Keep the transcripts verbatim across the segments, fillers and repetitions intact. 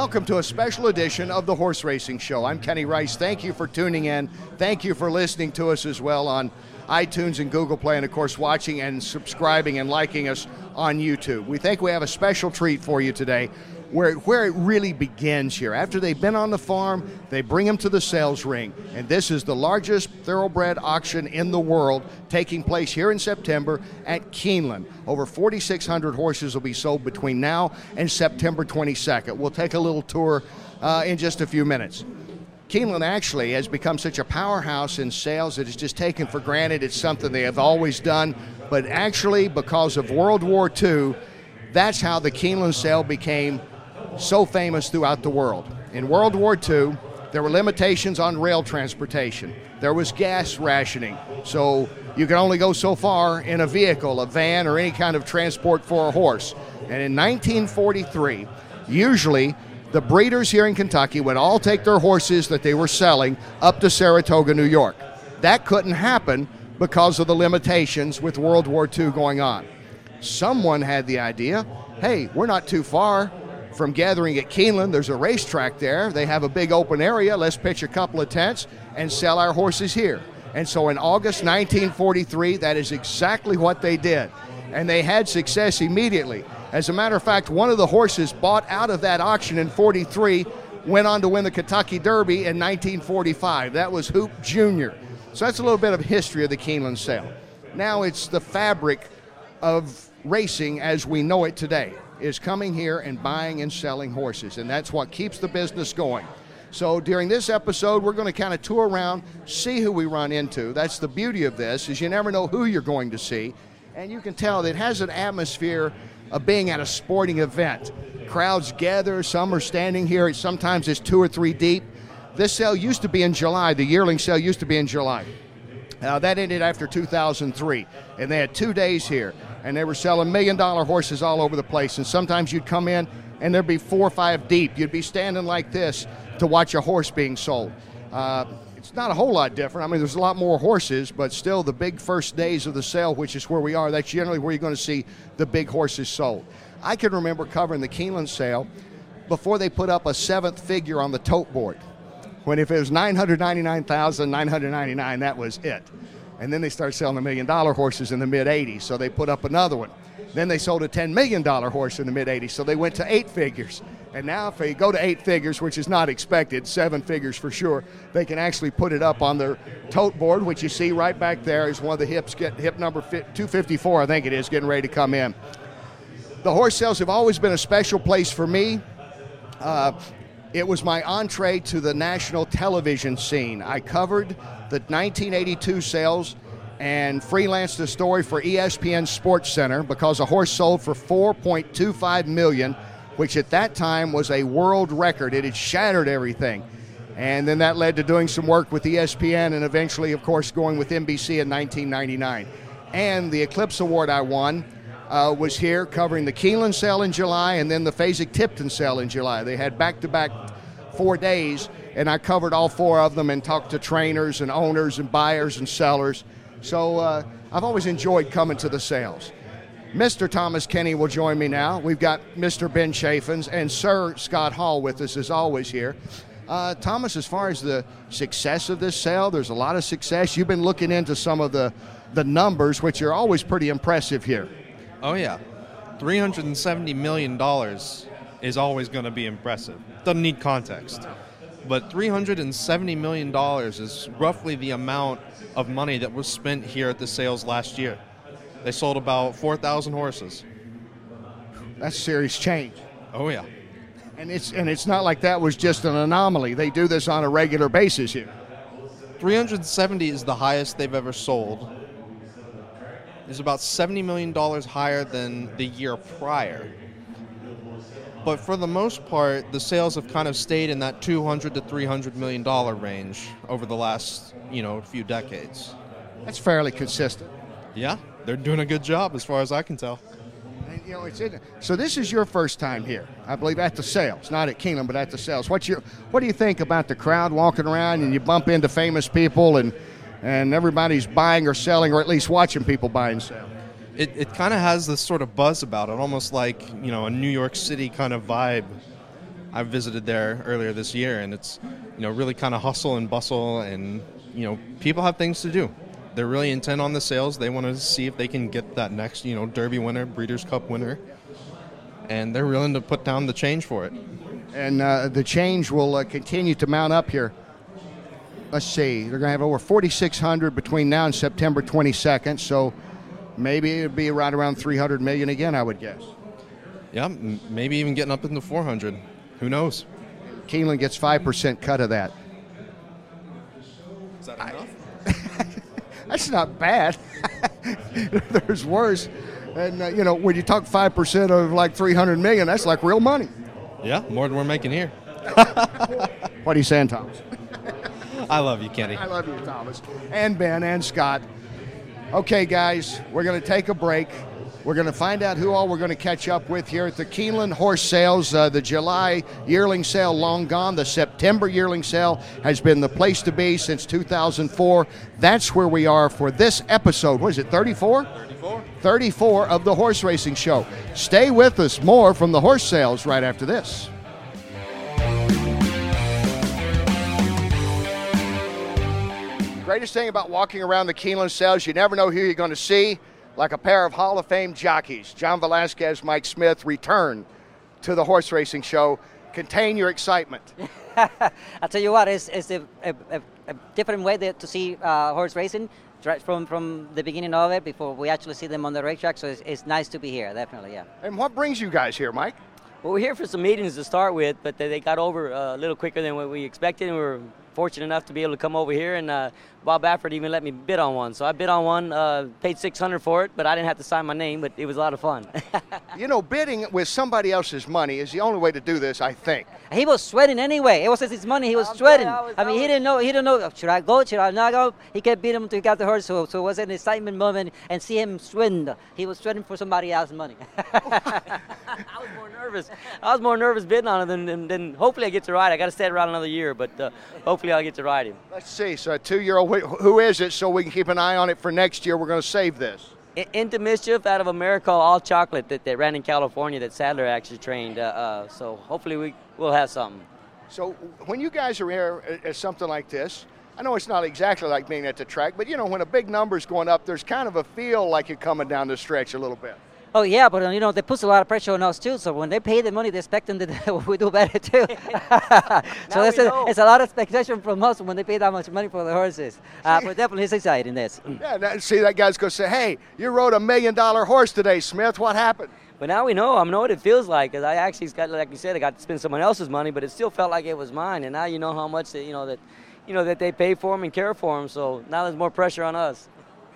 Welcome to a special edition of the Horse Racing Show. I'm Kenny Rice. Thank you for tuning in. Thank you for listening to us as well on iTunes and Google Play, and of course watching and subscribing and liking us on YouTube. We think we have a special treat for you today where, where it really begins here. After they've been on the farm, they bring them to the sales ring, and this is the largest thoroughbred auction in the world taking place here in September at Keeneland. Over forty-six hundred horses will be sold between now and September twenty-second. We'll take a little tour uh, in just a few minutes. Keeneland actually has become such a powerhouse in sales that it's just taken for granted. It's something they have always done, but actually because of World War Two, that's how the Keeneland sale became so famous throughout the world. In World War Two, there were limitations on rail transportation. There was gas rationing, so you could only go so far in a vehicle, a van, or any kind of transport for a horse. And in nineteen forty-three, usually the breeders here in Kentucky would all take their horses that they were selling up to Saratoga, New York. That couldn't happen because of the limitations with World War Two going on. Someone had the idea, hey, we're not too far from gathering at Keeneland. There's a racetrack there. They have a big open area. Let's pitch a couple of tents and sell our horses here. And so in August nineteen forty-three, that is exactly what they did. And they had success immediately. As a matter of fact, one of the horses bought out of that auction in forty-three went on to win the Kentucky Derby in nineteen forty-five. That was Hoop Junior So that's a little bit of history of the Keeneland sale. Now it's the fabric of racing as we know it today, is coming here and buying and selling horses, and that's what keeps the business going. So during this episode, we're going to kind of tour around, see who we run into. That's the beauty of this, is you never know who you're going to see, and you can tell that it has an atmosphere of being at a sporting event. Crowds gather, some are standing here, sometimes it's two or three deep. This sale used to be in July, the yearling sale used to be in July. Uh, that ended after two thousand three, and they had two days here, and they were selling million-dollar horses all over the place, and sometimes you'd come in, and there'd be four or five deep. You'd be standing like this to watch a horse being sold. Uh, it's not a whole lot different. I mean, there's a lot more horses, but still the big first days of the sale, which is where we are, that's generally where you're going to see the big horses sold. I can remember covering the Keeneland sale before they put up a seventh figure on the tote board. When if it was nine hundred ninety-nine thousand nine hundred ninety-nine, that was it. And then they started selling the million-dollar horses in the mid-eighties, so they put up another one. Then they sold a ten million dollars horse in the mid-eighties, so they went to eight figures. And now if they go to eight figures, which is not expected, seven figures for sure, they can actually put it up on their tote board, which you see right back there is one of the hips, get hip number two fifty-four, I think it is, getting ready to come in. The horse sales have always been a special place for me. Uh, It was my entree to the national television scene. I covered the nineteen eighty-two sales and freelanced a story for E S P N Sports Center because a horse sold for four point two five million dollars, which at that time was a world record. It had shattered everything. And then that led to doing some work with E S P N and eventually, of course, going with N B C in nineteen ninety-nine. And the Eclipse Award I won uh, was here covering the Keeneland sale in July and then the Fasig-Tipton sale in July. They had back-to-back four days, and I covered all four of them and talked to trainers and owners and buyers and sellers. So uh, I've always enjoyed coming to the sales. Mister Thomas Kenny will join me now. We've got Mister Ben Chaffins and Sir Scott Hall with us as always here. Uh, Thomas, as far as the success of this sale, there's a lot of success. You've been looking into some of the, the numbers, which are always pretty impressive here. Oh, yeah. three hundred seventy million dollars is always going to be impressive. Doesn't need context. But three hundred seventy million dollars is roughly the amount of money that was spent here at the sales last year. They sold about four thousand horses. That's serious change. Oh, yeah. And it's and it's not like that was just an anomaly. They do this on a regular basis here. three hundred seventy is the highest they've ever sold. It's about seventy million dollars higher than the year prior. But for the most part, the sales have kind of stayed in that two hundred to three hundred million dollars range over the last, you know, few decades. That's fairly consistent. Yeah, they're doing a good job as far as I can tell. And, you know, it's in, so this is your first time here, I believe, at the sales, not at Keeneland, but at the sales. What's your, what do you think about the crowd walking around and you bump into famous people and and everybody's buying or selling, or at least watching people buy and sell? It it kind of has this sort of buzz about it, almost like, you know, a New York City kind of vibe. I visited there earlier this year, and it's, you know, really kind of hustle and bustle, and, you know, people have things to do. They're really intent on the sales. They want to see if they can get that next, you know, Derby winner, Breeders' Cup winner, and they're willing to put down the change for it. And uh, the change will uh, continue to mount up here. Let's see, they're going to have over forty-six hundred between now and September twenty-second, so maybe it'll be right around three hundred million again, I would guess. Yeah, m- maybe even getting up into four hundred. Who knows? Keeneland gets five percent cut of that. Is that enough? That's not bad. There's worse. And, uh, you know, when you talk five percent of like three hundred million, that's like real money. Yeah, more than we're making here. What are you saying, Thomas? I love you, Kenny. I love you, Thomas. And Ben and Scott. Okay, guys, we're going to take a break. We're going to find out who all we're going to catch up with here at the Keeneland Horse Sales. Uh, the July yearling sale long gone. The September yearling sale has been the place to be since two thousand four. That's where we are for this episode. What is it, thirty-four? thirty-four. thirty-four of the Horse Racing Show. Stay with us. More from the horse sales right after this. Greatest thing about walking around the Keeneland sales, you never know who you're going to see. Like a pair of Hall of Fame jockeys, John Velasquez, Mike Smith, return to the Horse Racing Show. Contain your excitement. I'll tell you what, it's, it's a, a, a different way to see uh, horse racing right from, from the beginning of it before we actually see them on the racetrack. So it's, it's nice to be here, definitely, yeah. And what brings you guys here, Mike? Well, we're here for some meetings to start with, but they got over uh, a little quicker than what we expected, and we were fortunate enough to be able to come over here, and uh, Bob Baffert even let me bid on one. So I bid on one, uh, paid six hundred dollars for it, but I didn't have to sign my name, but it was a lot of fun. You know, bidding with somebody else's money is the only way to do this, I think. He was sweating anyway. It wasn't his money. He was I'm sweating. sorry, I was- I mean, I he was- didn't know. He didn't know. Should I go? Should I not go? He kept beating him until he got the horse. So, so it was an excitement moment, and see him sweating. He was sweating for somebody else's money. I was more nervous. I was more nervous bidding on it than, than, than hopefully I get to ride. I got to stay around another year, but uh, hopefully I'll get to ride him. Let's see. So a two-year-old, wh- who is it so we can keep an eye on it for next year? We're going to save this. I- Into Mischief out of America, all chocolate that, that ran in California that Sadler actually trained. Uh, uh, so hopefully we, we'll have something. So when you guys are here at, at something like this, I know it's not exactly like being at the track, but, you know, when a big number's going up, there's kind of a feel like you're coming down the stretch a little bit. Oh yeah, but uh, you know they put a lot of pressure on us too. So when they pay the money, they expect them that we do better too. so it's we a, know. it's a lot of expectation from us when they pay that much money for the horses. Uh, but definitely it's exciting. This. Yeah, that, see, that guy's going to say, hey, you rode a million-dollar horse today, Smith. What happened? But now we know. I know what it feels like, because I actually got, like you said, I got to spend someone else's money, but it still felt like it was mine. And now you know how much that you know that, you know that they pay for them and care for them. So now there's more pressure on us.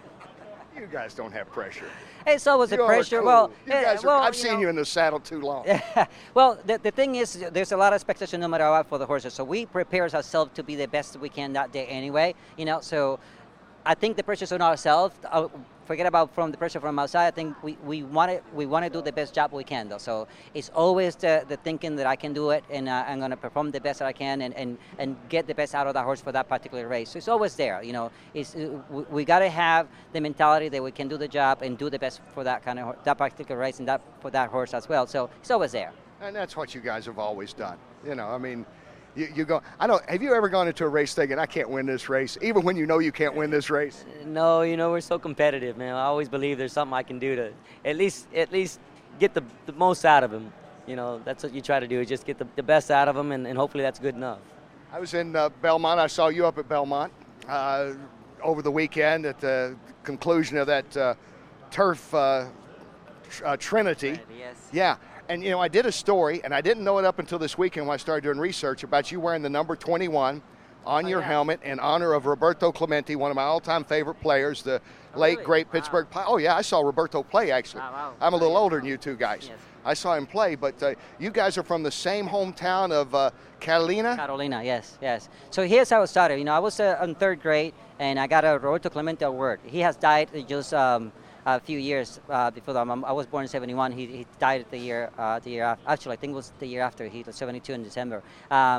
You guys don't have pressure. It's always You the all are pressure. cool. Well, you eh, guys are, well, I've you seen know, you in the saddle too long. well, the, the thing is, there's a lot of expectation no matter what for the horses. So we prepare ourselves to be the best we can that day anyway. You know, so I think the pressure's on ourselves. Uh, forget about from the pressure from outside. I think we, we want to we want to do the best job we can though. So it's always the, the thinking that I can do it and uh, I'm going to perform the best that I can and, and, and get the best out of that horse for that particular race. So it's always there. You know, it's uh, we, we got to have the mentality that we can do the job and do the best for that kind of ho- that particular race and that for that horse as well. So it's always there. And that's what you guys have always done. You know, I mean, you, you go, I don't, have you ever gone into a race thinking, I can't win this race, even when you know you can't win this race? No, you know we're so competitive, man. I always believe there's something I can do to at least at least get the, the most out of him. You know, that's what you try to do, is just get the, the best out of him, and, and hopefully that's good enough. I was in uh, Belmont. I saw you up at Belmont uh, over the weekend at the conclusion of that uh, turf uh, tr- uh, Trinity. Yes. Yeah. And, you know, I did a story, and I didn't know it up until this weekend when I started doing research about you wearing the number twenty-one on Oh, your yeah. helmet in honor of Roberto Clemente, one of my all-time favorite players, the Oh, late, really? great Wow. Pittsburgh Pi- Oh, yeah, I saw Roberto play, actually. Wow, wow. I'm a little older than you two guys. Yes. I saw him play, but uh, you guys are from the same hometown of uh, Catalina? Carolina, yes, yes. So here's how it started. You know, I was uh, in third grade, and I got a Roberto Clemente award. He has died just um, a few years uh, before that. I'm- I was born in seventy-one. He, he died the year, uh, the year after. Actually, I think it was the year after. He was seventy-two in December. Um,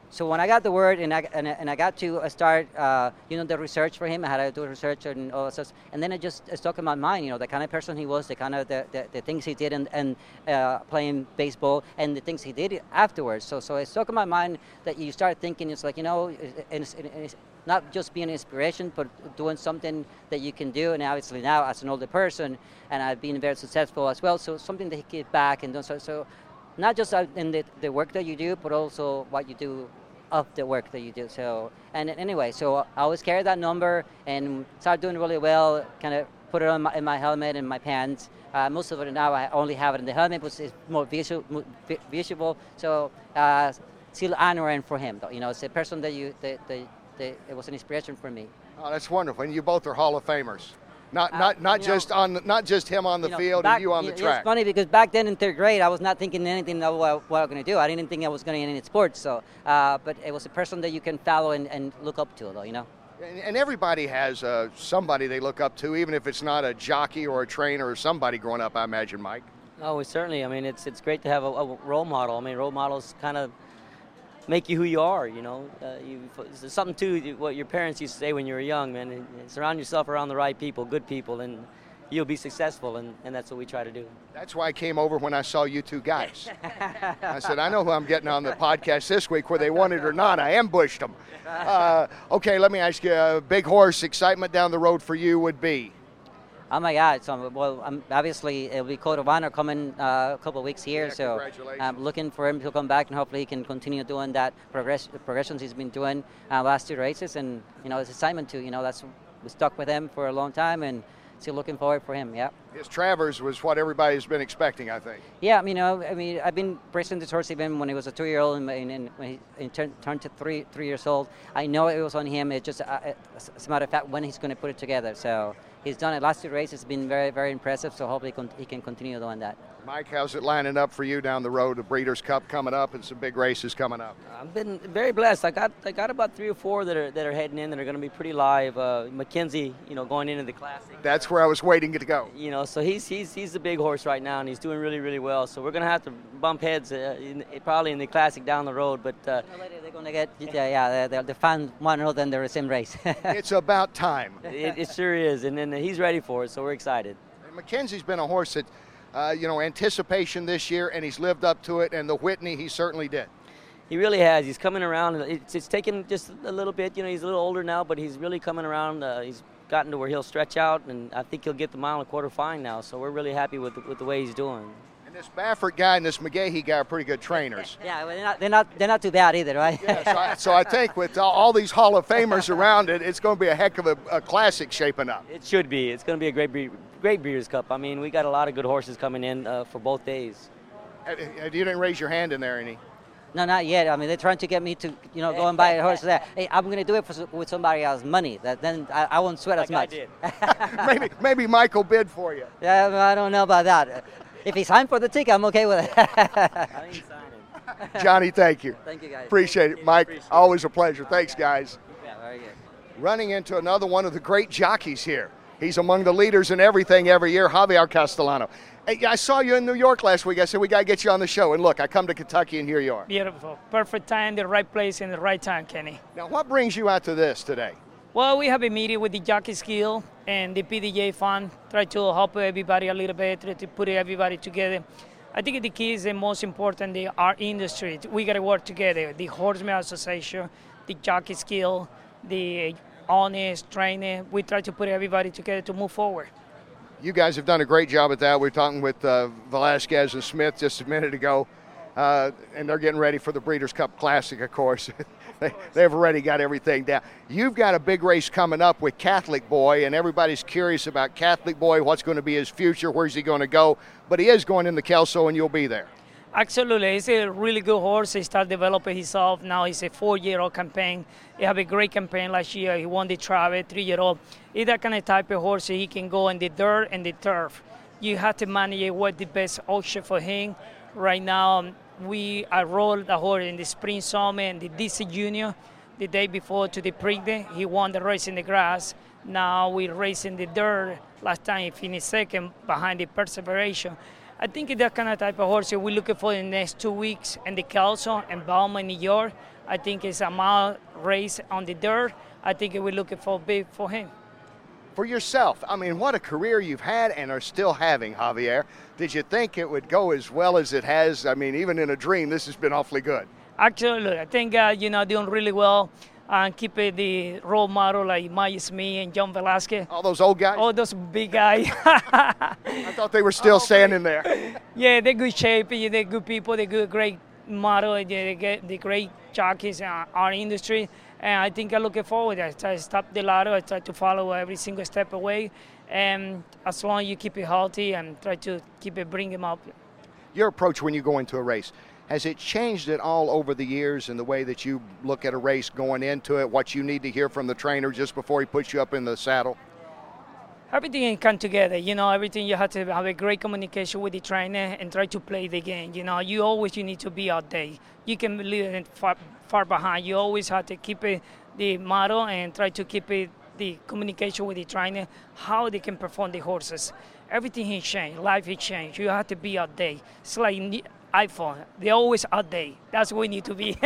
So when I got the word and I, and, I- and I got to uh, start, uh, you know, the research for him, I had to do research and all that stuff. And then it just it stuck in my mind, you know, the kind of person he was, the kind of the, the, the things he did and, and uh, playing baseball and the things he did afterwards. So so it stuck in my mind that you start thinking, it's like, you know, and it's, and it's not just being an inspiration, but doing something that you can do. And obviously now as an older person, and I've been very successful as well, so something that he give back and do so. so not just uh, in the, the work that you do, but also what you do of the work that you do. So, and anyway, so I always carry that number and start doing really well, kind of put it on my, in my helmet and my pants. Uh, most of it now I only have it in the helmet, which is more visual. More vi- visual. So, uh, still honoring for him, though. You know, it's a person that you, that, that, that it was an inspiration for me. Oh, that's wonderful. And you both are Hall of Famers. Not Uh, not not you know, just on the, not just him on the You know, field back- and you on the it- track. It's funny because back then in third grade, I was not thinking anything of what, what I was going to do. I didn't think I was going to get into sports. So, uh, but it was a person that you can follow and, and look up to, though. You know. And, and everybody has uh, somebody they look up to, even if it's not a jockey or a trainer or somebody growing up, I imagine, Mike. Oh, we certainly. I mean, it's it's great to have a, a role model. I mean, role models kind of make you who you are. You know, uh, you, it's something too. What your parents used to say when you were young, man. And surround yourself around the right people, good people, and you'll be successful. And, and that's what we try to do. That's why I came over when I saw you two guys. I said, I know who I'm getting on the podcast this week, whether they want it or not. I ambushed them. Uh, okay, let me ask you, a big horse excitement down the road for you would be? Oh my God! So well, um, obviously it'll be Code of Honor coming uh, a couple of weeks here. Yeah, so congratulations. I'm looking for him to come back and hopefully he can continue doing that progress progressions he's been doing uh, last two races. And you know, it's excitement too. You know, that's we stuck with him for a long time and still looking forward for him. Yeah. His Travers was what everybody's been expecting, I think. Yeah, you know, I mean, I've been racing this horse even when he was a two-year-old and, and, and when he and turned, turned to three three years old. I know it was on him. It just, uh, as a matter of fact, when he's going to put it together. So he's done it. Last two races, it's been very, very impressive. So hopefully con- he can continue doing that. Mike, how's it lining up for you down the road? The Breeders' Cup coming up and some big races coming up. I've been very blessed. I got I got about three or four that are that are heading in that are going to be pretty live. Uh, McKenzie, you know, going into the Classic. That's where I was waiting to go. You know, so he's he's he's a big horse right now, and he's doing really really well. So we're going to have to bump heads uh, in, probably in the Classic down the road. But uh, Sooner or later they're going to get, yeah, yeah the, the fan one or then they're the same race. It's about time. it, it sure is, and then he's ready for it. So we're excited. And McKenzie's been a horse that, uh, you know, anticipation this year, and he's lived up to it. And the Whitney, he certainly did. He really has. He's coming around. It's, it's taken just a little bit. You know, he's a little older now, but he's really coming around. Uh, he's gotten to where he'll stretch out, and I think he'll get the mile and a quarter fine now. So we're really happy with the, with the way he's doing. And this Baffert guy and this McGahee guy are pretty good trainers. yeah, well, they're not, they're not they're not too bad either, right? Yeah, so, I, so I think with all, all these Hall of Famers around it, it's going to be a heck of a, a classic shaping up. It should be. It's going to be a great bre- great Breeders' Cup. I mean, we got a lot of good horses coming in uh, for both days. Uh, You didn't raise your hand in there any. No, not yet. I mean, they're trying to get me to, you know, go and buy a horse there. Hey, I'm going to do it for, s- with somebody else's money. That then I, I won't sweat as Like I much. did. maybe maybe Michael bid for you. Yeah, I don't know about that. If he signed for the ticket, I'm okay with it. I ain't signing. Johnny, thank you. Thank you, guys. Appreciate it. Mike, always a pleasure. Thanks, guys. Yeah, very good. Running into another one of the great jockeys here. He's among the leaders in everything every year, Javier Castellano. Hey, I saw you in New York last week. I said, we got to get you on the show. And look, I come to Kentucky, and here you are. Beautiful. Perfect time, the right place, and the right time, Kenny. Now, what brings you out to this today? Well, we have a meeting with the Jockey Skill and the P D J Fund. Try to help everybody a little bit, try to put everybody together. I think the key is the most important, the our industry. We got to work together. The Horseman Association, the Jockey Skill, the honest trainer. We try to put everybody together to move forward. You guys have done a great job at that. We were talking with uh, Velasquez and Smith just a minute ago, uh, and they're getting ready for the Breeders' Cup Classic, of course. they, they've already got everything down. You've got a big race coming up with Catholic Boy, and everybody's curious about Catholic Boy, what's going to be his future, where's he going to go. But he is going in the Kelso, and you'll be there. Absolutely. He's a really good horse. He started developing himself. Now he's a four-year-old campaign. He had a great campaign last year. He won the Travel, three-year-old. He's that kind of type of horse. He can go in the dirt and the turf. You have to manage what the best option for him. Right now, um, we I rode the horse in the spring summer and the D C Junior the day before to the Prix. He won the race in the grass. Now we race in the dirt. Last time he finished second behind the Perseveration. I think that kind of type of horse we're looking for in the next two weeks in the Kelso and Balma, New York. I think it's a mile race on the dirt. I think we're looking for big for him. For yourself, I mean, what a career you've had and are still having, Javier. Did you think it would go as well as it has? I mean, even in a dream, this has been awfully good. Actually, I think, uh, you know, doing really well. And keep it the role model like Maya Smith and John Velasquez. All those old guys? All those big guys. I thought they were still oh, standing there. Yeah, they're good shape. They're good people. They're good, great model. They get the great jockeys in our industry. And I think I'm looking forward. I try to stop the ladder. I try to follow every single step away. And as long as you keep it healthy and try to keep it, bring them up. Your approach when you go into a race, has it changed at all over the years in the way that you look at a race going into it, what you need to hear from the trainer just before he puts you up in the saddle? Everything can come together. You know, everything you have to have a great communication with the trainer and try to play the game. You know, you always you need to be out there. You can leave it far, far behind. You always have to keep it the model and try to keep it the communication with the trainer, how they can perform the horses. Everything has changed. Life has changed. You have to be out there. It's like iPhone. They're always out there. That's where we need to be.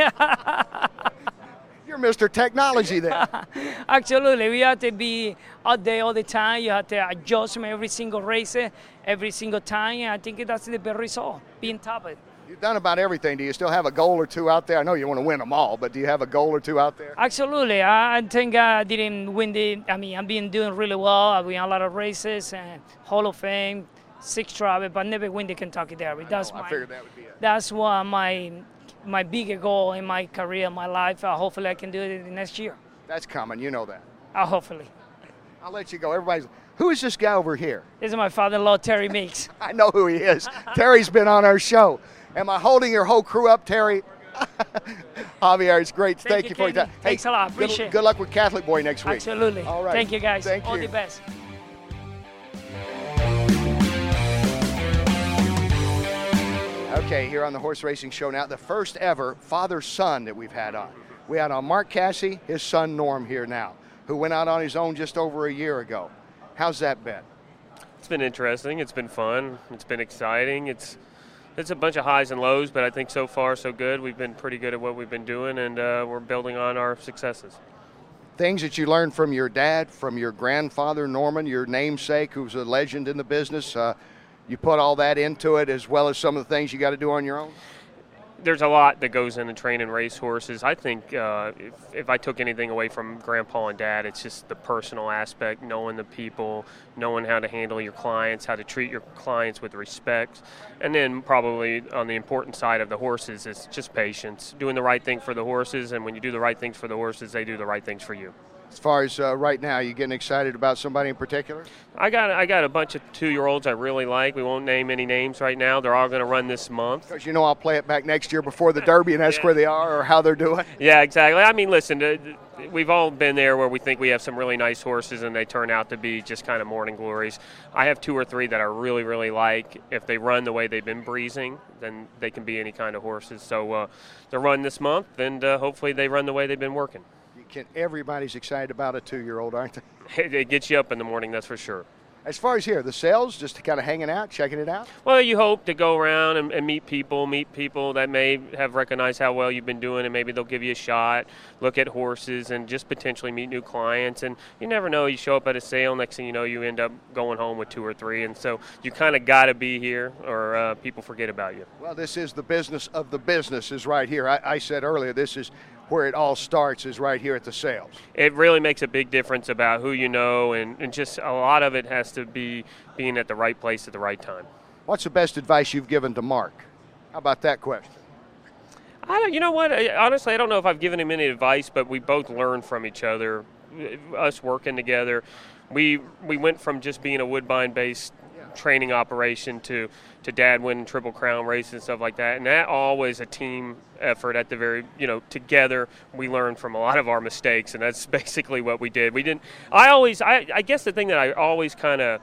You're Mister Technology there. Absolutely. We have to be out there all the time. You have to adjust from every single race, every single time. And I think that's the best result, being top of it. You've done about everything. Do you still have a goal or two out there? I know you want to win them all, but do you have a goal or two out there? Absolutely. I think I didn't win the, I mean, I've been doing really well. I've won a lot of races, and Hall of Fame, six travel, but never win the Kentucky Derby. That's I, know, my, I figured that would be it. That's what my my bigger goal in my career, my life. Uh, hopefully I can do it in the next year. That's coming. You know that. Uh, hopefully. I'll let you go. Everybody's, who is this guy over here? This is my father-in-law, Terry Meeks. I know who he is. Terry's been on our show. Am I holding your whole crew up, Terry? Javier, it's great. Thank, Thank you, you for your time. Thanks hey, a lot. Appreciate good, it. Good luck with Catholic Boy next week. Absolutely. All right. Thank you, guys. Thank All you. the best. Okay, here on the Horse Racing Show now, the first ever father-son that we've had on. We had on Mark Casse, his son Norm here now, who went out on his own just over a year ago. How's that been? It's been interesting. It's been fun. It's been exciting. It's it's a bunch of highs and lows, but I think so far so good. We've been pretty good at what we've been doing, and uh, we're building on our successes. Things that you learned from your dad, from your grandfather Norman, your namesake, who's a legend in the business. Uh, you put all that into it, as well as some of the things you got to do on your own? There's a lot that goes into training race horses. I think uh, if, if I took anything away from Grandpa and Dad, it's just the personal aspect, knowing the people, knowing how to handle your clients, how to treat your clients with respect. And then probably on the important side of the horses, it's just patience, doing the right thing for the horses. And when you do the right things for the horses, they do the right things for you. As far as uh, right now, you getting excited about somebody in particular? I got I got a bunch of two-year-olds I really like. We won't name any names right now. They're all going to run this month. Because you know I'll play it back next year before the Derby and ask Yeah. where they are or how they're doing. Yeah, exactly. I mean, listen, we've all been there where we think we have some really nice horses and they turn out to be just kind of morning glories. I have two or three that I really, really like. If they run the way they've been breezing, then they can be any kind of horses. So uh, they're run this month, and uh, hopefully they run the way they've been working. Can, everybody's excited about a two-year-old, aren't they? It gets you up in the morning, that's for sure. As far as here, the sales, just kind of hanging out, checking it out? Well, you hope to go around and, and meet people, meet people that may have recognized how well you've been doing, and maybe they'll give you a shot, look at horses, and just potentially meet new clients. And you never know, you show up at a sale, next thing you know, you end up going home with two or three. And so you kind of got to be here, or uh, people forget about you. Well, this is the business of the business is right here. I, I said earlier, this is where it all starts, is right here at the sales. It really makes a big difference about who you know, and, and just a lot of it has to be being at the right place at the right time. What's the best advice you've given to Mark? How about that question? I don't, you know what? I, honestly, I don't know if I've given him any advice, but we both learn from each other. Us working together, we we went from just being a Woodbine-based training operation to, to Dad winning Triple Crown races and stuff like that. And that always a team effort at the very, you know, together we learn from a lot of our mistakes, and that's basically what we did. We didn't, I always, I, I guess the thing that I always kind of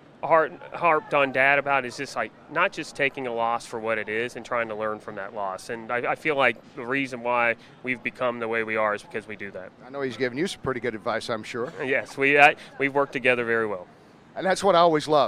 harped on Dad about is just like not just taking a loss for what it is and trying to learn from that loss. And I, I feel like the reason why we've become the way we are is because we do that. I know he's given you some pretty good advice, I'm sure. Yes, we, I, we've worked together very well. And that's what I always loved.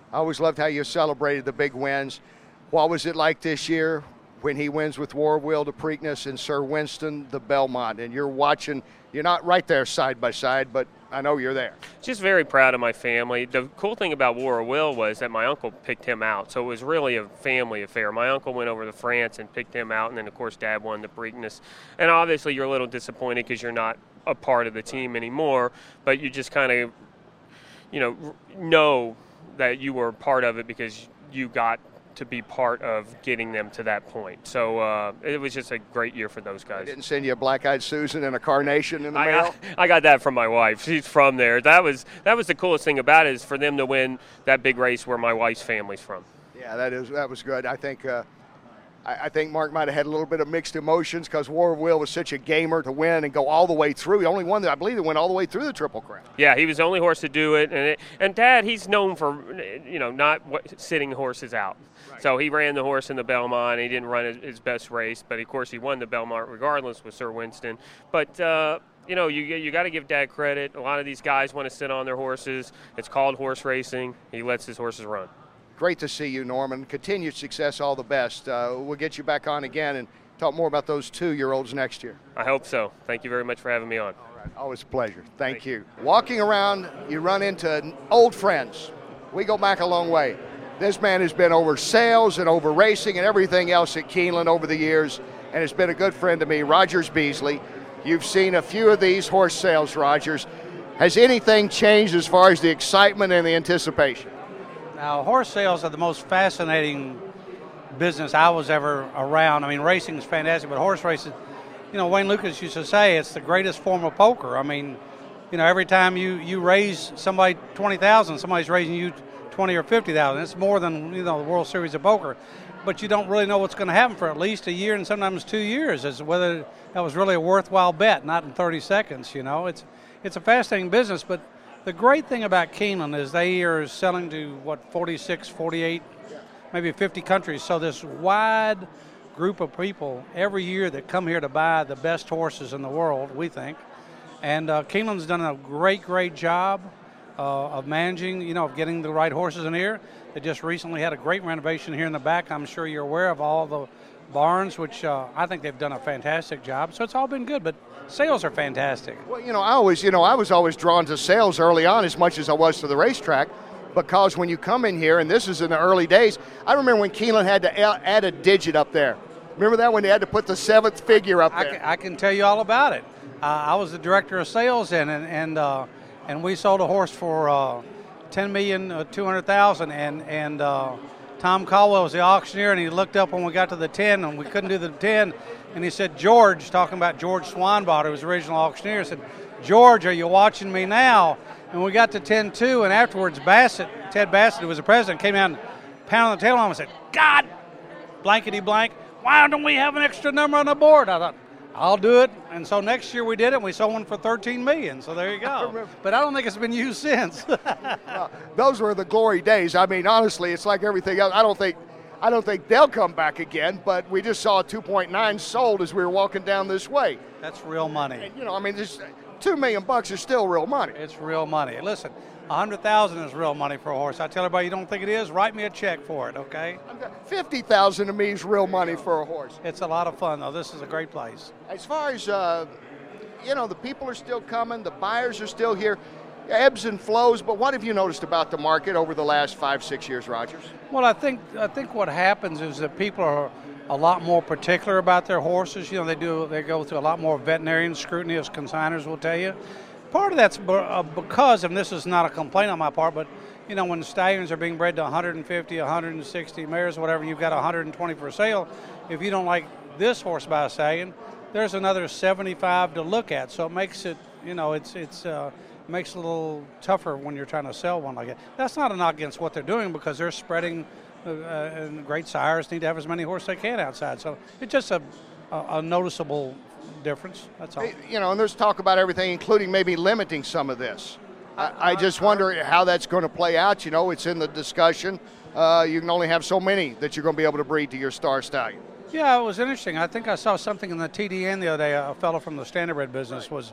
I always loved how you celebrated the big wins. What was it like this year when he wins with War Wheel the Preakness and Sir Winston the Belmont? And you're watching, you're not right there side by side, but I know you're there. Just very proud of my family. The cool thing about War Will was that my uncle picked him out, so it was really a family affair. My uncle went over to France and picked him out, and then, of course, Dad won the Preakness. And obviously you're a little disappointed because you're not a part of the team anymore, but you just kind of, you know, know that you were part of it because you got to be part of getting them to that point. So uh, it was just a great year for those guys. I didn't send you a black-eyed Susan and a carnation in the I mail? got, I got that from my wife. She's from there. That was that was the coolest thing about it, is for them to win that big race where my wife's family's from. Yeah, that is that was good. I think uh, I, I think Mark might have had a little bit of mixed emotions because War Will was such a gamer to win and go all the way through. He only won, the, I believe, he went all the way through the Triple Crown. Yeah, he was the only horse to do it, and it, and Dad, he's known for, you know, not what, sitting horses out. Right. So he ran the horse in the Belmont. He didn't run his, his best race, but of course he won the Belmont regardless with Sir Winston. But uh, you know, you you got to give Dad credit. A lot of these guys want to sit on their horses. It's called horse racing. He lets his horses run. Great to see you, Norman. Continued success, all the best. Uh, we'll get you back on again and talk more about those two-year-olds next year. I hope so. Thank you very much for having me on. All right. Always a pleasure. Thank, Thank you. you. Walking around, you run into old friends. We go back a long way. This man has been over sales and over racing and everything else at Keeneland over the years, and has been a good friend to me, Rogers Beasley. You've seen a few of these horse sales, Rogers. Has anything changed as far as the excitement and the anticipation? Now, horse sales are the most fascinating business I was ever around. I mean, racing is fantastic, but horse racing, you know, Wayne Lucas used to say it's the greatest form of poker. I mean, you know, every time you, you raise somebody twenty thousand, somebody's raising you twenty or fifty thousand. It's more than, you know, the World Series of Poker. But you don't really know what's going to happen for at least a year and sometimes two years as to whether that was really a worthwhile bet, not in thirty seconds, you know. It's it's a fascinating business, but the great thing about Keeneland is they are selling to, what, forty-six, forty-eight, maybe fifty countries. So this wide group of people every year that come here to buy the best horses in the world, we think. And uh, Keeneland's done a great, great job uh, of managing, you know, of getting the right horses in here. They just recently had a great renovation here in the back. I'm sure you're aware of all the barns, which uh, I think they've done a fantastic job. So it's all been good, but sales are fantastic. Well, you know, I always, you know, I was always drawn to sales early on as much as I was to the racetrack, because when you come in here, and this is in the early days, I remember when Keeneland had to add a digit up there. Remember that, when they had to put the seventh figure up I there? Can, I can tell you all about it. Uh, I was the director of sales then, and and uh, and we sold a horse for uh, ten million uh, two hundred thousand, and and uh, Tom Caldwell was the auctioneer, and he looked up when we got to the ten, and we couldn't do the ten, and he said, George, talking about George Swanbot, who was the original auctioneer, said, George, are you watching me now? And we got to ten two, and afterwards Bassett, Ted Bassett, who was the president, came out and pounded on the table on him and said, God, blankety blank, why don't we have an extra number on the board? I thought, I'll do it. And so next year we did it, and we sold one for thirteen million dollars. So there you go. But I don't think it's been used since. Well, those were the glory days. I mean, honestly, it's like everything else. I don't think I don't think they'll come back again, but we just saw a two point nine sold as we were walking down this way. That's real money. And, you know, I mean, this two million bucks is still real money. It's real money. Listen, a hundred thousand is real money for a horse. I tell everybody, you don't think it is, write me a check for it, okay? fifty thousand to me is real money for a horse. It's a lot of fun, though. This is a great place. As far as, uh, you know, the people are still coming, the buyers are still here, ebbs and flows, but what have you noticed about the market over the last five, six years, Rogers? Well, I think I think what happens is that people are a lot more particular about their horses. You know, they do they go through a lot more veterinarian scrutiny, as consigners will tell you. Part of that's because, and this is not a complaint on my part, but, you know, when stallions are being bred to one hundred fifty, one hundred sixty mares, whatever, you've got one hundred twenty for sale. If you don't like this horse by a stallion, there's another seventy-five to look at. So it makes it, you know, it's it's uh, makes it a little tougher when you're trying to sell one like that. That's not a knock against what they're doing, because they're spreading, uh, and great sires need to have as many horses they can outside. So it's just a, a, a noticeable difference. That's all. You know, and there's talk about everything, including maybe limiting some of this. I, I just wonder how that's going to play out. You know, it's in the discussion. Uh, you can only have so many that you're going to be able to breed to your star stallion. Yeah, it was interesting. I think I saw something in the T D N the other day. A fellow from the standardbred business was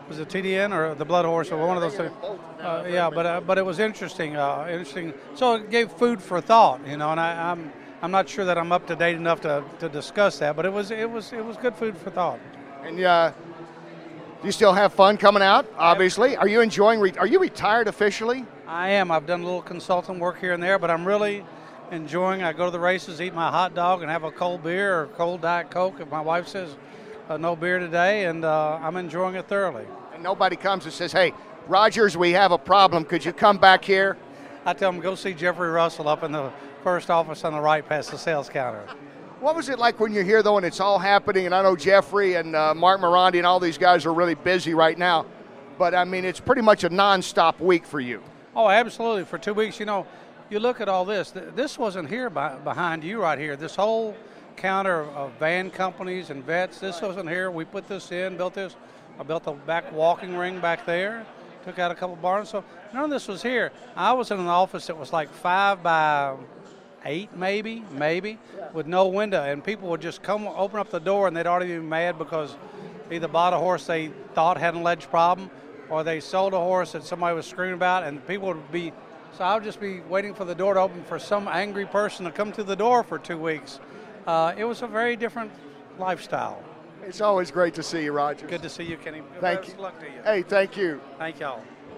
was it T D N or the Blood Horse or one of those two? Uh, yeah, but uh, but it was interesting, uh, interesting. So it gave food for thought, you know. And I, I'm I'm not sure that I'm up to date enough to, to discuss that, but it was it was it was good food for thought. And uh, do you still have fun coming out? Obviously, are you enjoying? Re- are you retired officially? I am. I've done a little consultant work here and there, but I'm really enjoying. I go to the races, eat my hot dog, and have a cold beer or cold Diet Coke if my wife says uh, no beer today, and uh, I'm enjoying it thoroughly. And nobody comes and says, "Hey, Rogers, we have a problem. Could you come back here?" I tell them, go see Jeffrey Russell up in the first office on the right past the sales counter. What was it like when you're here, though, and it's all happening? And I know Jeffrey and uh, Mark Morandi and all these guys are really busy right now. But, I mean, it's pretty much a nonstop week for you. Oh, absolutely. For two weeks, you know, you look at all this. This wasn't here by, behind you right here. This whole counter of van companies and vets, this wasn't here. We put this in, built this. I built the back walking ring back there, took out a couple barns. So none of this was here. I was in an office that was like five by eight maybe, maybe, with no window. And people would just come open up the door and they'd already be mad because either bought a horse they thought had an alleged problem or they sold a horse that somebody was screaming about, and people would be, so I would just be waiting for the door to open for some angry person to come to the door for two weeks. Uh, it was a very different lifestyle. It's always great to see you, Rogers. Good to see you, Kenny. Thank Best you. luck to you. Hey, thank you. Thank y'all.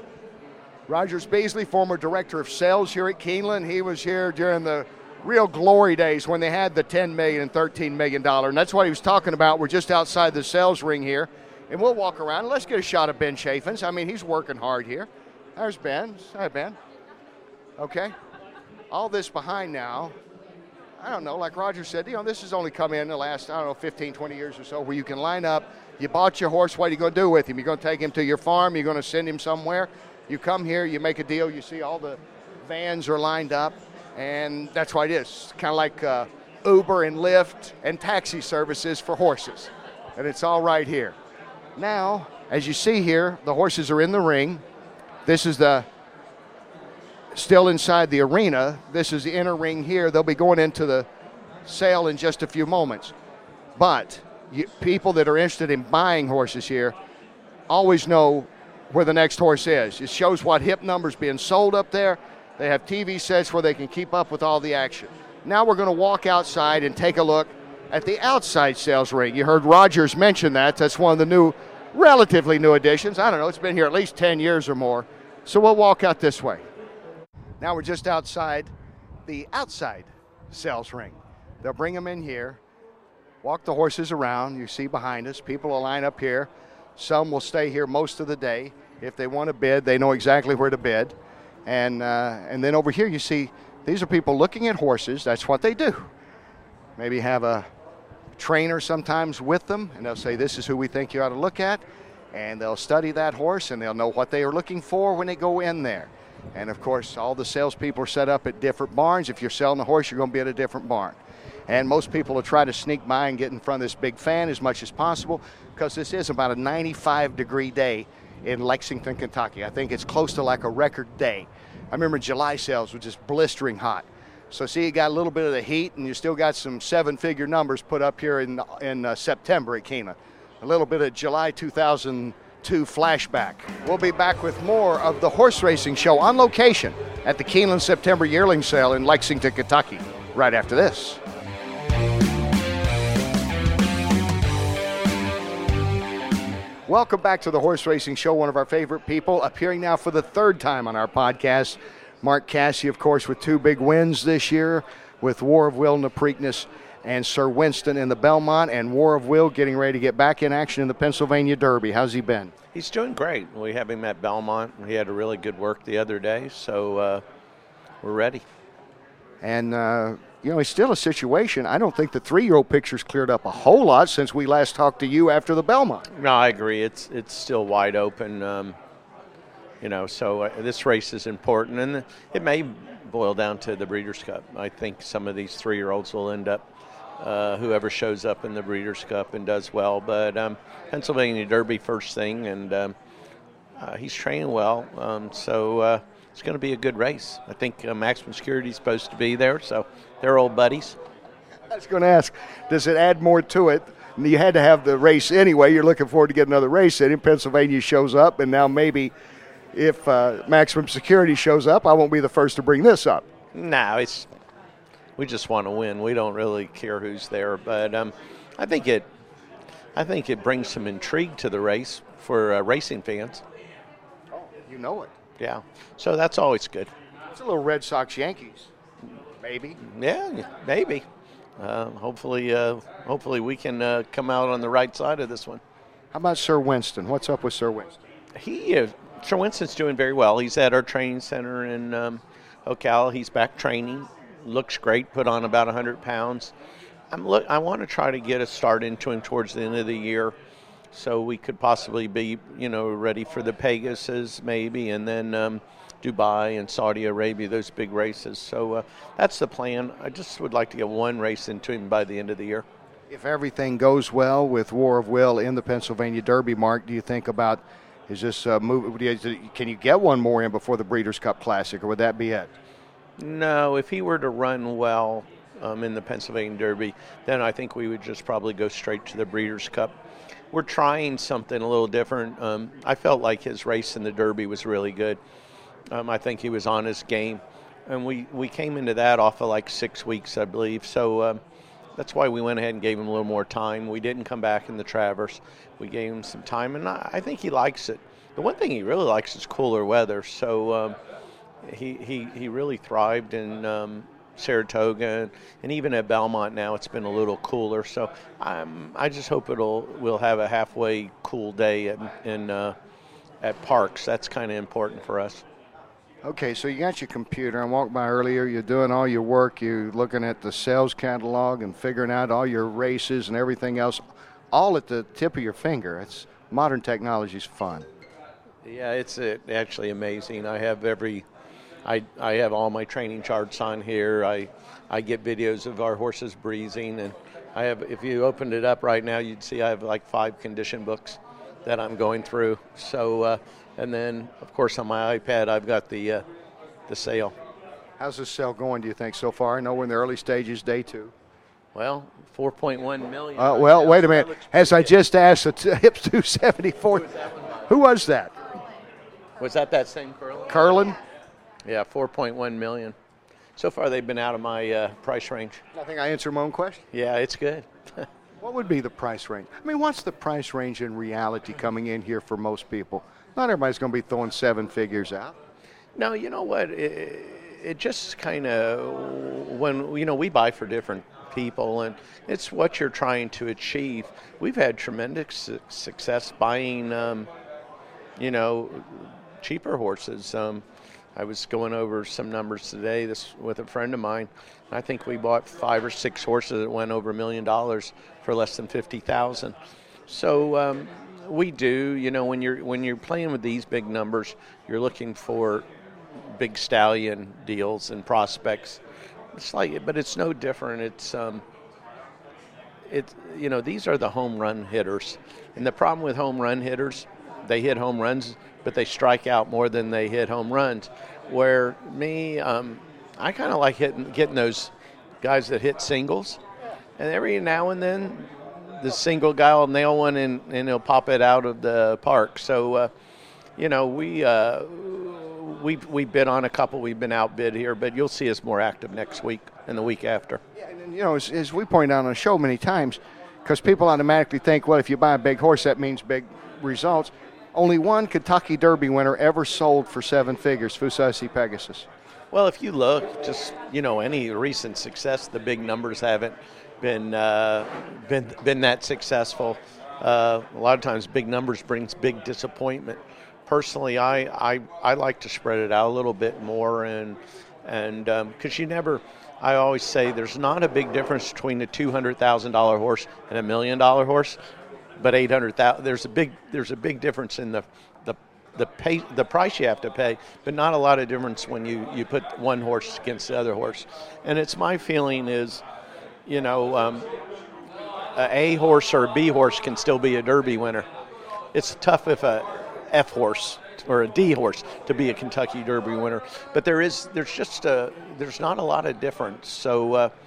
Rogers Beasley, former director of sales here at Keeneland. He was here during the real glory days when they had the ten million dollars and thirteen million dollars, and that's what he was talking about. We're just outside the sales ring here, and we'll walk around. Let's get a shot of Ben Chaffins. I mean, he's working hard here. There's Ben. Hi, Ben. Okay. All this behind now, I don't know, like Roger said, you know, this has only come in the last, I don't know, fifteen, twenty years or so, where you can line up. You bought your horse. What are you going to do with him? You're going to take him to your farm. You're going to send him somewhere. You come here, you make a deal. You see all the vans are lined up, and that's what it is. Kind of like uh, Uber and Lyft and taxi services for horses, and it's all right here. Now, as you see here, the horses are in the ring. This is the still inside the arena. This is the inner ring here. They'll be going into the sale in just a few moments. But you, people that are interested in buying horses here always know where the next horse is. It shows what hip numbers being sold up there. They have T V sets where they can keep up with all the action. Now we're going to walk outside and take a look at the outside sales ring. You heard Rogers mention that. That's one of the new, relatively new additions. I don't know, it's been here at least ten years or more. So we'll walk out this way. Now we're just outside the outside sales ring. They'll bring them in here, walk the horses around. You see behind us, people will line up here. Some will stay here most of the day. If they want to bid, they know exactly where to bid. And uh, and then over here you see these are people looking at horses. That's what they do. Maybe have a trainer sometimes with them, and they'll say, this is who we think you ought to look at. And they'll study that horse, and they'll know what they are looking for when they go in there. And, of course, all the salespeople are set up at different barns. If you're selling a horse, you're going to be at a different barn. And most people will try to sneak by and get in front of this big fan as much as possible because this is about a ninety-five degree day in Lexington, Kentucky. I think it's close to like a record day. I remember July sales were just blistering hot. So see, you got a little bit of the heat, and you still got some seven-figure numbers put up here in, in uh, September at Keeneland. A little bit of July two thousand two flashback. We'll be back with more of the horse racing show on location at the Keeneland September yearling sale in Lexington, Kentucky, right after this. Welcome back to the Horse Racing Show, one of our favorite people, appearing now for the third time on our podcast. Mark Casse, of course, with two big wins this year with War of Will in the Preakness and Sir Winston in the Belmont, and War of Will getting ready to get back in action in the Pennsylvania Derby. How's he been? He's doing great. We have him at Belmont. He had a really good work the other day, so uh, we're ready. And, uh, you know, it's still a situation. I don't think the three-year-old picture's cleared up a whole lot since we last talked to you after the Belmont. No, I agree. It's it's still wide open, um, you know, so uh, this race is important. And it may boil down to the Breeders' Cup. I think some of these three-year-olds will end up, uh, whoever shows up in the Breeders' Cup and does well. But um, Pennsylvania Derby first thing, and um, uh, he's training well, um, so uh, it's going to be a good race. I think uh, Maximum Security is supposed to be there, so they're old buddies. I was going to ask, does it add more to it you had to have the race anyway. You're looking forward to get another race in him. Pennsylvania shows up, and now maybe if uh, Maximum Security shows up, I won't be the first to bring this up. No, it's we just want to win. We don't really care who's there, but um, I think it I think it brings some intrigue to the race for uh, racing fans. Oh, you know it. Yeah, so that's always good. It's a little Red Sox Yankees, maybe. Yeah, maybe. Uh, hopefully, uh, hopefully we can uh, come out on the right side of this one. How about Sir Winston? What's up with Sir Winston? He, uh, Sir Winston's doing very well. He's at our training center in um, Ocala. He's back training. Looks great. Put on about one hundred pounds. I'm look. I want to try to get a start into him towards the end of the year, so we could possibly be, you know, ready for the Pegasus maybe, and then um, Dubai and Saudi Arabia, those big races. So uh, that's the plan. I just would like to get one race into him by the end of the year. If everything goes well with War of Will in the Pennsylvania Derby, Mark, do you think about, is this a move, can you get one more in before the Breeders' Cup Classic, or would that be it? No, if he were to run well um, in the Pennsylvania Derby, then I think we would just probably go straight to the Breeders' Cup. We're trying something a little different. Um, I felt like his race in the Derby was really good. Um, I think he was on his game. And we, we came into that off of like six weeks, I believe. So um, that's why we went ahead and gave him a little more time. We didn't come back in the Travers. We gave him some time, and I, I think he likes it. The one thing he really likes is cooler weather. So um, he, he, he really thrived in um, Saratoga, and, and even at Belmont now it's been a little cooler. So um, I just hope it'll we'll have a halfway cool day in, in uh, at Parks. That's kind of important for us. Okay, so you got your computer. I walked by earlier. You're doing all your work. You're looking at the sales catalog and figuring out all your races and everything else, all at the tip of your finger. It's modern technology's fun. Yeah, it's uh, actually amazing. I have every, I I have all my training charts on here. I I get videos of our horses breezing, and I have. If you opened it up right now, you'd see I have like five condition books that I'm going through. So. Uh, And then, of course, on my iPad, I've got the uh, the sale. How's this sale going, do you think, so far? I know we're in the early stages, day two. Well, four point one million. Uh, well, wait a minute. As I just asked, the Hips two seventy-four. Who was that? Was that that same Curlin? Curlin? Yeah, four point one million. So far, they've been out of my uh, price range. I think I answered my own question. Yeah, it's good. What would be the price range? I mean, what's the price range in reality coming in here for most people? Not everybody's going to be throwing seven figures out. No, you know what? It, it just kind of, when, you know, we buy for different people, and it's what you're trying to achieve. We've had tremendous su- success buying, um, you know, cheaper horses. Um, I was going over some numbers today this with a friend of mine. I think we bought five or six horses that went over a million dollars for less than fifty thousand. So, um, we do, you know, when you're when you're playing with these big numbers, you're looking for big stallion deals and prospects. It's like, but it's no different. It's um, it's you know, these are the home run hitters, and the problem with home run hitters, they hit home runs, but they strike out more than they hit home runs. Where me, um, I kind of like hitting, getting those guys that hit singles, and every now and then, the single guy will nail one and, and he'll pop it out of the park. So, uh, you know, we uh, we we bid on a couple. We've been outbid here, but you'll see us more active next week and the week after. Yeah, and, you know, as, as we point out on the show many times, because people automatically think, well, if you buy a big horse, that means big results. Only one Kentucky Derby winner ever sold for seven figures, Fusasi Pegasus. Well, if you look, just, you know, any recent success, the big numbers haven't been uh, been been that successful. Uh, a lot of times big numbers brings big disappointment. Personally, I, I, I like to spread it out a little bit more, and and because um, you never, I always say there's not a big difference between a two hundred thousand dollar horse and a million dollar horse, but eight hundred thousand. There's a big there's a big difference in the the the pay the price you have to pay, but not a lot of difference when you, you put one horse against the other horse. And it's my feeling is, you know, um, a A horse or a B horse can still be a Derby winner. It's tough if a F horse or a D horse to be a Kentucky Derby winner, but there is there's just a there's not a lot of difference. So uh,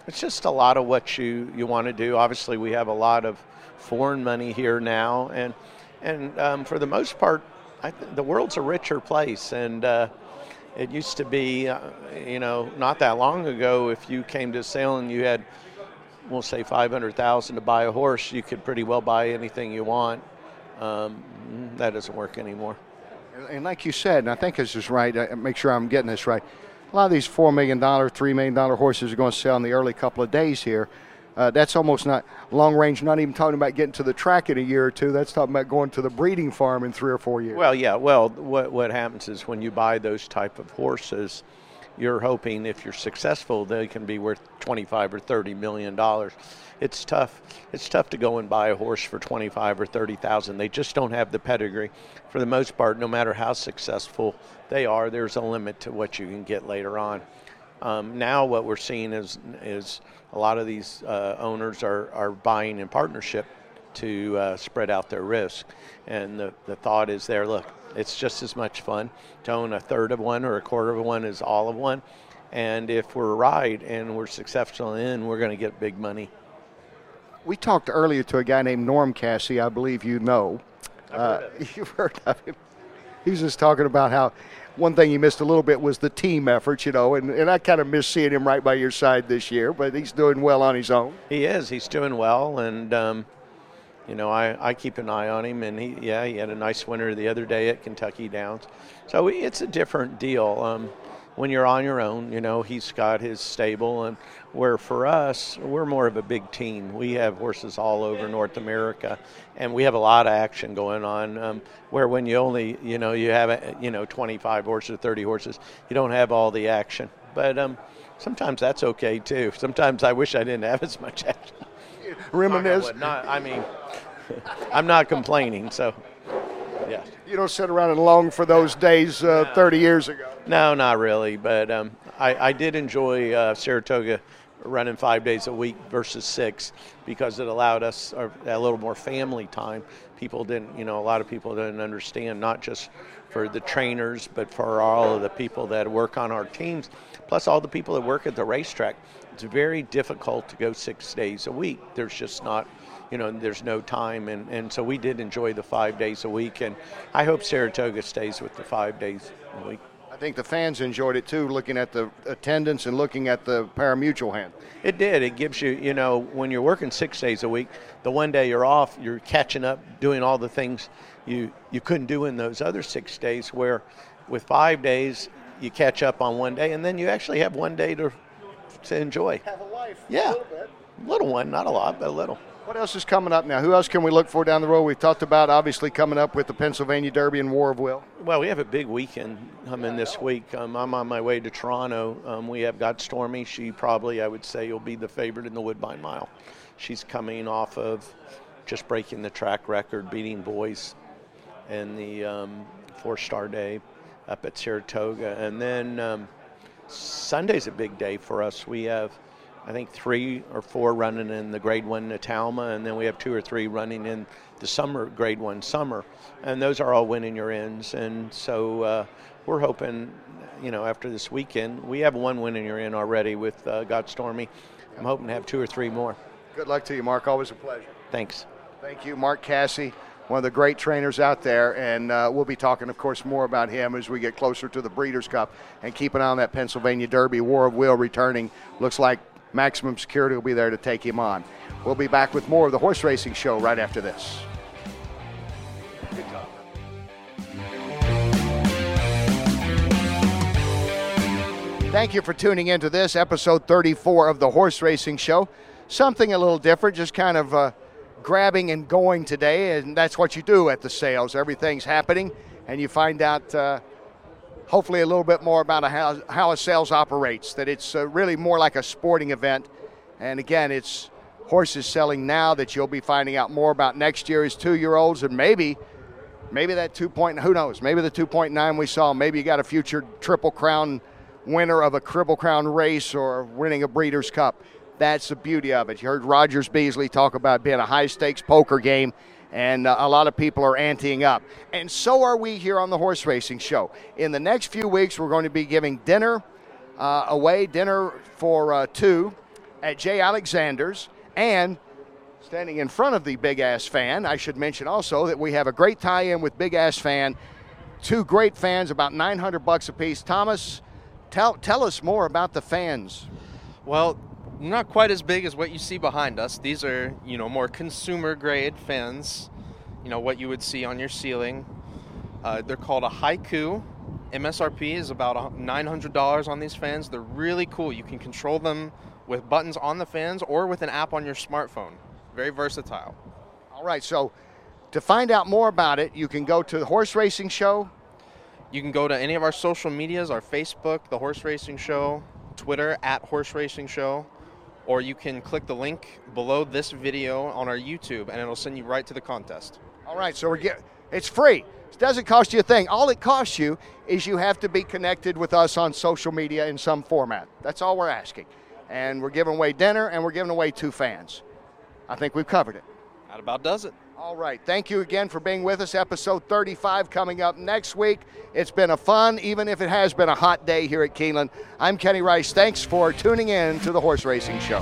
it's just a lot of what you, you want to do. Obviously, we have a lot of foreign money here now, and and um, for the most part, I th- the world's a richer place. And uh, it used to be, uh, you know, not that long ago, if you came to a sale and you had, we'll say five hundred thousand dollars to buy a horse, you could pretty well buy anything you want. Um, that doesn't work anymore. And like you said, and I think this is right, uh, make sure I'm getting this right, a lot of these four million dollars, three million dollars horses are going to sell in the early couple of days here. Uh, that's almost not long range, not even talking about getting to the track in a year or two. That's talking about going to the breeding farm in three or four years. Well, yeah. Well, what what happens is when you buy those type of horses, you're hoping if you're successful, they can be worth twenty-five or thirty million dollars. It's tough. It's tough to go and buy a horse for twenty-five or thirty thousand. They just don't have the pedigree. For the most part, no matter how successful they are, there's a limit to what you can get later on. Um, now, what we're seeing is is a lot of these uh, owners are, are buying in partnership to uh, spread out their risk. And the, the thought is there, look, it's just as much fun to own a third of one or a quarter of one as all of one. And if we're right and we're successful in, we're going to get big money. We talked earlier to a guy named Norm Cassie, I believe you know. I've Uh, heard of him. You've heard of him. He was just talking about how one thing he missed a little bit was the team effort, you know, and, and I kind of miss seeing him right by your side this year, but he's doing well on his own. He is. He's doing well, and um, you know, I, I keep an eye on him. And he, yeah, he had a nice winter the other day at Kentucky Downs. So it's a different deal. Um, when you're on your own, you know, he's got his stable, and where for us, we're more of a big team. We have horses all over North America, and we have a lot of action going on. Um, where when you only, you know, you have, you know, twenty-five horses, thirty horses, you don't have all the action. But um, sometimes that's okay too. Sometimes I wish I didn't have as much action. Reminisce. Not, I mean, I'm not complaining. So, yeah. You don't sit around and long for those days uh, thirty years ago. No, not really. But um, I, I did enjoy uh, Saratoga running five days a week versus six because it allowed us a, a little more family time. People didn't, you know, a lot of people didn't understand, not just for the trainers, but for all of the people that work on our teams, plus all the people that work at the racetrack. It's very difficult to go six days a week. There's just not, you know, there's no time. And, and so we did enjoy the five days a week. And I hope Saratoga stays with the five days a week. I think the fans enjoyed it too, looking at the attendance and looking at the pari-mutuel hand. It did. It gives you, you know, when you're working six days a week, the one day you're off, you're catching up, doing all the things you, you couldn't do in those other six days, where with five days, you catch up on one day, and then you actually have one day to to enjoy. Have a life. Yeah. A little bit. Little one, not a lot, but a little. What else is coming up now? Who else can we look for down the road? We've talked about obviously coming up with the Pennsylvania Derby and War of Will. Well, we have a big weekend coming this week. Um, I'm on my way to Toronto. Um, we have got Stormy. She probably, I would say, will be the favorite in the Woodbine Mile. She's coming off of just breaking the track record, beating boys in the um, four-star day up at Saratoga. And then um, Sunday's a big day for us. We have, I think, three or four running in the Grade One Natalma, and then we have two or three running in the summer Grade One Summer, and those are all winning your ends. And so uh, we're hoping, you know, after this weekend, we have one winning your end already with uh, Got Stormy. I'm hoping to have two or three more. Good luck to you, Mark. Always a pleasure. Thanks. Thank you, Mark Cassie, one of the great trainers out there, and uh, we'll be talking, of course, more about him as we get closer to the Breeders' Cup, and keep an eye on that Pennsylvania Derby. War of Will returning. Looks like maximum security will be there to take him on. We'll be back with more of the Horse Racing Show right after this. Thank you for tuning into this episode thirty-four of the Horse Racing Show. Something a little different, just kind of uh, grabbing and going today, and that's what you do at the sales. Everything's happening, and you find out uh, hopefully a little bit more about how, how a sales operates, that it's uh, really more like a sporting event. And again, it's horses selling now that you'll be finding out more about next year as two-year-olds, and maybe maybe that two point, who knows, maybe the two point nine we saw, maybe you got a future Triple Crown winner of a Triple Crown race or winning a Breeders' Cup. That's the beauty of it. You heard Rogers Beasley talk about being a high-stakes poker game, and uh, a lot of people are anteing up. And so are we here on the Horse Racing Show. In the next few weeks, we're going to be giving dinner uh, away, dinner for uh, two at Jay Alexander's. And standing in front of the Big Ass Fan, I should mention also that we have a great tie-in with Big Ass Fan. Two great fans, about nine hundred bucks a piece. Thomas, tell tell us more about the fans. Well, not quite as big as what you see behind us. These are, you know, more consumer grade fans. You know, what you would see on your ceiling. Uh, they're called a Haiku. M S R P is about nine hundred dollars on these fans. They're really cool. You can control them with buttons on the fans or with an app on your smartphone. Very versatile. All right, so to find out more about it, you can go to the Horse Racing Show. You can go to any of our social medias, our Facebook, The Horse Racing Show, Twitter, at Horse Racing Show, or you can click the link below this video on our YouTube, and it'll send you right to the contest. All right, so we're get, it's free. It doesn't cost you a thing. All it costs you is you have to be connected with us on social media in some format. That's all we're asking. And we're giving away dinner, and we're giving away two fans. I think we've covered it. That about does it. All right. Thank you again for being with us. Episode thirty-five coming up next week. It's been a fun, even if it has been a hot day here at Keeneland. I'm Kenny Rice. Thanks for tuning in to the Horse Racing Show.